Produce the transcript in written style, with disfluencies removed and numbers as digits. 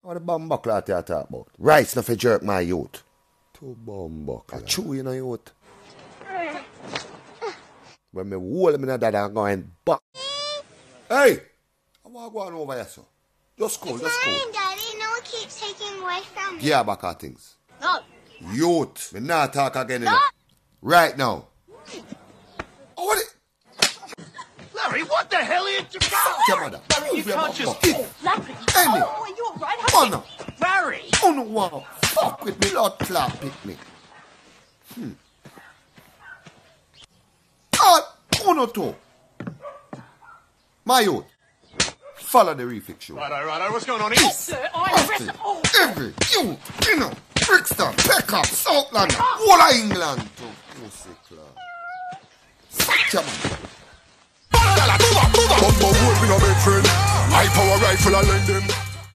What the bumbuckler you talk about? Rice not for jerk my youth. Two bumbuckler. I chew you know youth. When me hold him in that I'm going back. Hey! I want to go on over here, sir. Just cool, just cool. It's Daddy. No one keeps taking away from me. Yeah, back at things. No. Youth. Me not talk again, you know. Right now. Oh, what it? Larry, what the hell are you doing? Your mother. You can't just... Larry. Any. Oh, are you alright? Oh, no. Larry! Oh, no, wow. Fuck with me, Lord Clark pick me. Oh, no, too. My youth. Follow the refix show. Righto, what's going on here? Sir, I arrest... Oh. Every youth, you know, Brixton, Peckham, Southland, whole of England to Pussy Club. Such a man. Bumbo wood, we no make friend. High power rifle, I lend them.